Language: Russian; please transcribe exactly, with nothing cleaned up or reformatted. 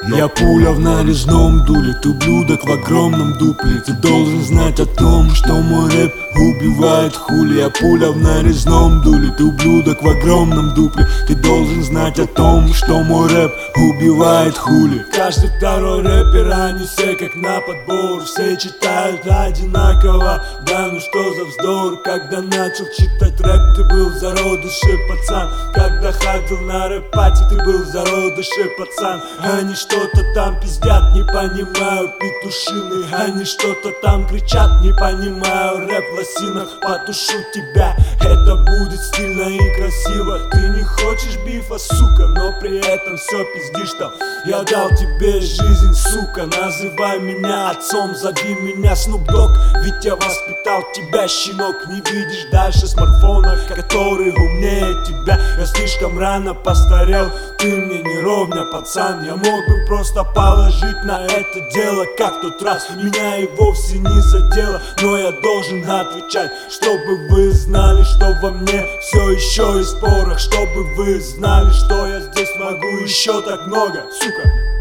Я пуля в нарезном дуле, ты ублюдок в огромном дупле. Ты должен знать о том, что мой рэп убивает хули. Я пуля в нарезном дуле, ты ублюдок в огромном дупле. Ты должен знать о том, что мой рэп убивает хули. Каждый второй рэпер, они все как на подбор. Все читают одинаково, да ну что за вздор. Когда начал читать рэп, ты был в зародыше, пацан. Когда ходил на рэп-пати, ты был в зародыше, пацан. Они что-то там пиздят, не понимаю, петушины. Они что-то там кричат, не понимаю, рэп в лосинах. Потушу тебя, это будет стильно и красиво. Ты не хочешь бифа, сука, но при этом все пиздишь там. Я дал тебе жизнь, сука, называй меня отцом, зови меня Snoop Dogg. Ведь я воспитал тебя, щенок. Не видишь дальше смартфона, который умнее тебя. Я слишком рано постарел, ты мне не ровня, пацан. Я мог бы просто положить на это дело, как тот раз. Меня и вовсе не задело, но я должен отвечать, чтобы вы знали, что во мне все еще есть порох. Чтобы вы знали, что я здесь могу еще так много, сука.